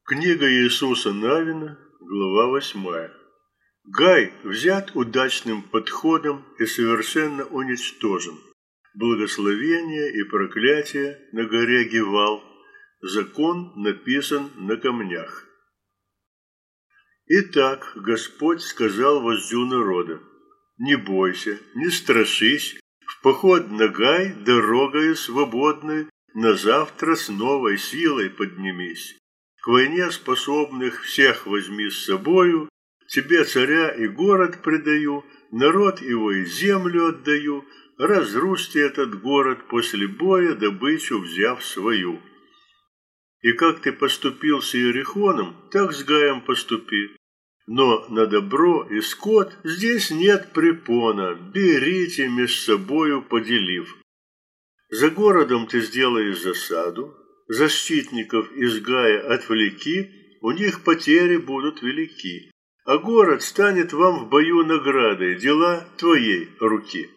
Книга Иисуса Навина, глава 8. Гай взят удачным подходом и совершенно уничтожен. Благословение и проклятие на горе Гивал. Закон написан на камнях. Итак, Господь сказал вождю народа: «Не бойся, не страшись, в поход на Гай дорогою свободной, на завтра с новой силой поднимись. К войне способных всех возьми с собою, тебе царя и город предаю, народ его и землю отдаю, разрушьте этот город после боя, добычу взяв свою. И как ты поступил с Иерихоном, так с Гаем поступи. Но на добро и скот здесь нет препона, берите меж собою поделив. За городом ты сделаешь засаду, защитников из Гая отвлеки, у них потери будут велики, а город станет вам в бою наградой, дела твоей руки».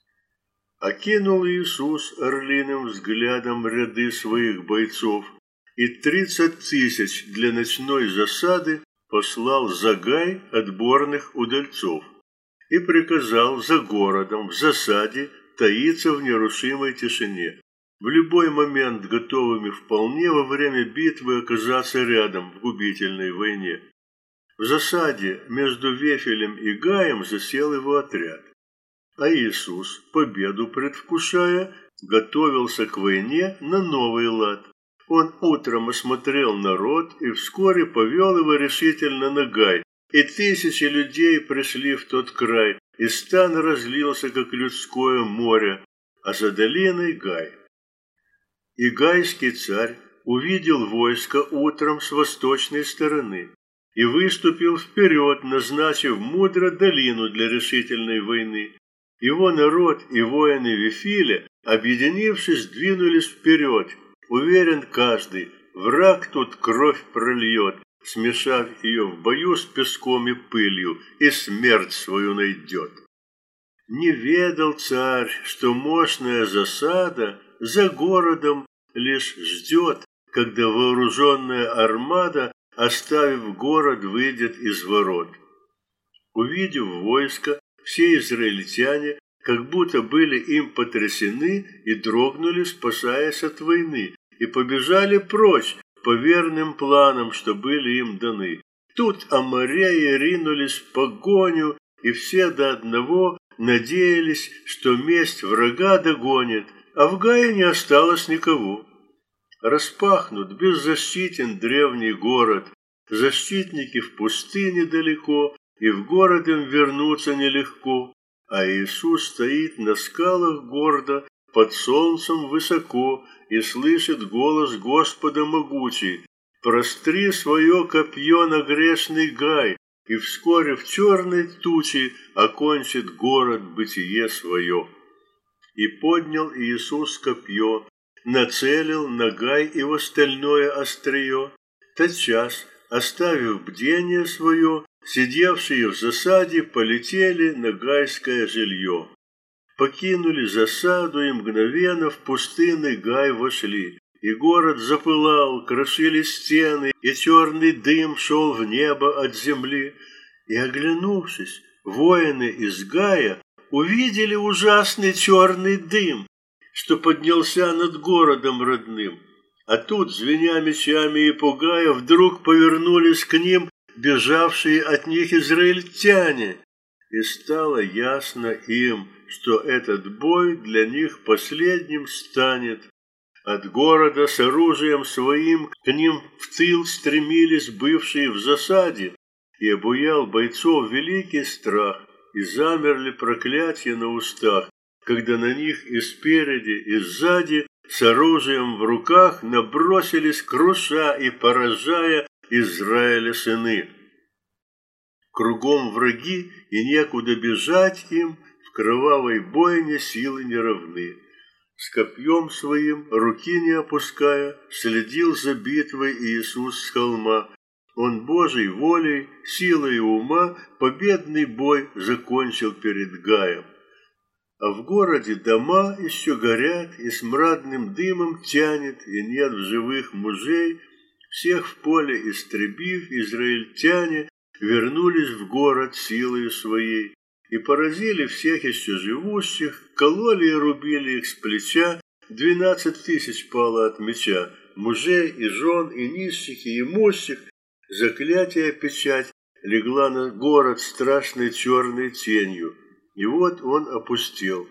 Окинул Иисус орлиным взглядом ряды своих бойцов, и 30 000 для ночной засады послал за Гай отборных удальцов и приказал за городом в засаде таиться в нерушимой тишине, в любой момент готовыми вполне во время битвы оказаться рядом в губительной войне. В засаде между Вефелем и Гаем засел его отряд, а Иисус, победу предвкушая, готовился к войне на новый лад. Он утром осмотрел народ и вскоре повел его решительно на Гай, и 1000 людей пришли в тот край, и стан разлился, как людское море, а за долиной Гай. И гайский царь увидел войско утром с восточной стороны и выступил вперед, назначив мудро долину для решительной войны. Его народ и воины Вифиля, объединившись, двинулись вперед. Уверен каждый, враг тут кровь прольет, смешав ее в бою с песком и пылью, и смерть свою найдет. Не ведал царь, что мощная засада за городом лишь ждет, когда вооруженная армада, оставив город, выйдет из ворот. Увидев войско, все израильтяне как будто были им потрясены и дрогнули, спасаясь от войны, и побежали прочь по верным планам, что были им даны. Тут амореи ринулись в погоню, и все до одного надеялись, что месть врага догонит, а в Гае не осталось никого. Распахнут, беззащитен древний город, защитники в пустыне далеко, и в город им вернуться нелегко, а Иисус стоит на скалах гордо, под солнцем высоко, и слышит голос Господа могучий: «Простри свое копье на грешный Гай, и вскоре в черной туче окончит город бытие свое». И поднял Иисус копье, нацелил на Гай и в остальное острие. Тотчас, оставив бдение свое, сидевшие в засаде полетели на гайское жилье. Покинули засаду и мгновенно в пустынный Гай вошли. И город запылал, крошились стены, и черный дым шел в небо от земли. И, оглянувшись, воины из Гая увидели ужасный черный дым, что поднялся над городом родным. А тут, звеня мечами и пугая, вдруг повернулись к ним бежавшие от них израильтяне. И стало ясно им, что этот бой для них последним станет. От города с оружием своим к ним в тыл стремились бывшие в засаде, и обуял бойцов великий страх, и замерли проклятия на устах, когда на них и спереди, и сзади с оружием в руках набросились, круша и поражая Израиля сыны. Кругом враги, и некуда бежать им, в кровавой бойне силы не равны. С копьем своим, руки не опуская, следил за битвой Иисус с холма. Он Божьей волей, силой ума победный бой закончил перед Гаем. А в городе дома еще горят, и смрадным дымом тянет, и нет в живых мужей, Всех в поле истребив, израильтяне вернулись в город силою своей и поразили всех еще живущих, кололи и рубили их с плеча, 12 тысяч пало от меча, мужей и жен, и нищих, и имущих. Заклятие печать легла на город страшной черной тенью, и вот он опустел.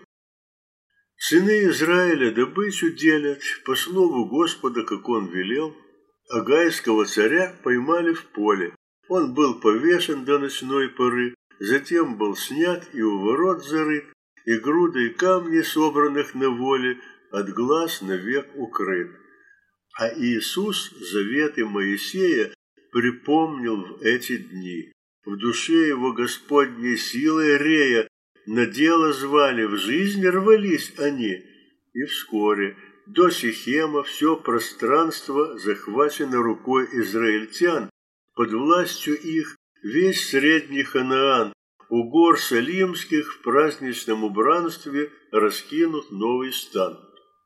Сыны Израиля добычу делят по слову Господа, как он велел. Агайского царя поймали в поле. Он был повешен до ночной поры, затем был снят и у ворот зарыт, и грудой камней, собранных на воле, от глаз навек укрыт. А Иисус заветы Моисея припомнил в эти дни. В душе его Господней силой рея на дело звали, в жизнь рвались они. И вскоре до Сихема все пространство захвачено рукой израильтян, под властью их весь средний Ханаан, у гор Салимских в праздничном убранстве раскинут новый стан.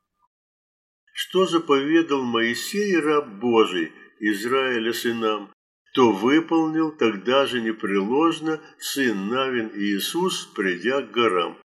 Что заповедал Моисей, раб Божий, Израиля сынам, то выполнил тогда же непреложно сын Навин Иисус, придя к горам.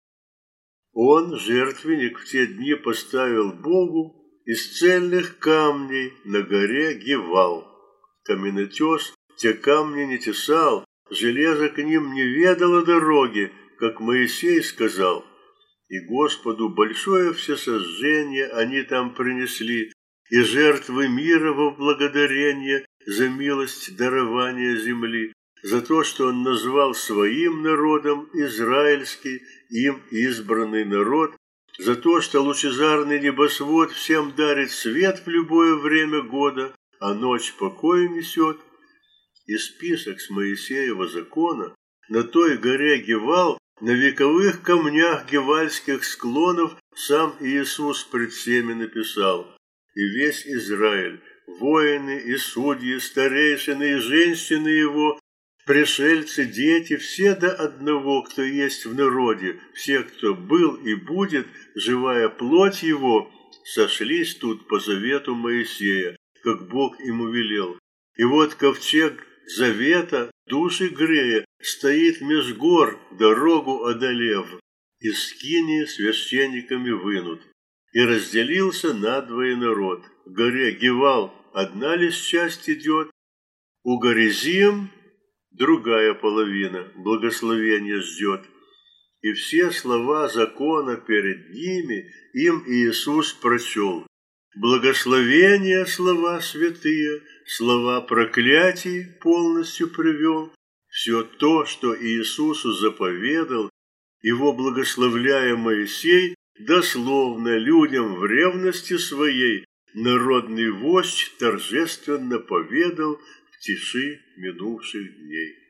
Он жертвенник в те дни поставил Богу из цельных камней на горе Гивал. Каменотес те камни не тесал, железо к ним не ведало дороги, как Моисей сказал. И Господу большое всесожжение они там принесли, и жертвы мира во благодарение за милость дарования земли, за то, что он назвал своим народом израильский, им избранный народ, за то, что лучезарный небосвод всем дарит свет в любое время года, а ночь покой несет. И список с Моисеева закона на той горе Гивал, на вековых камнях гевальских склонов сам Иисус пред всеми написал. И весь Израиль, воины и судьи, старейшины и женщины его, пришельцы, дети, все до одного, кто есть в народе, все, кто был и будет, живая плоть его, сошлись тут по завету Моисея, как Бог ему велел. И вот ковчег завета, души грея, стоит меж гор, дорогу одолев, из скинии священниками вынут. И разделился надвое народ. В горе Гивал одна лишь часть идет, у Горизим другая половина, благословение ждет. И все слова закона перед ними им Иисус прочел. Благословения слова святые, слова проклятий полностью привел. Все то, что Иисусу заповедал, его благословляя Моисей, дословно людям в ревности своей народный вождь торжественно поведал в тиши минувших дней.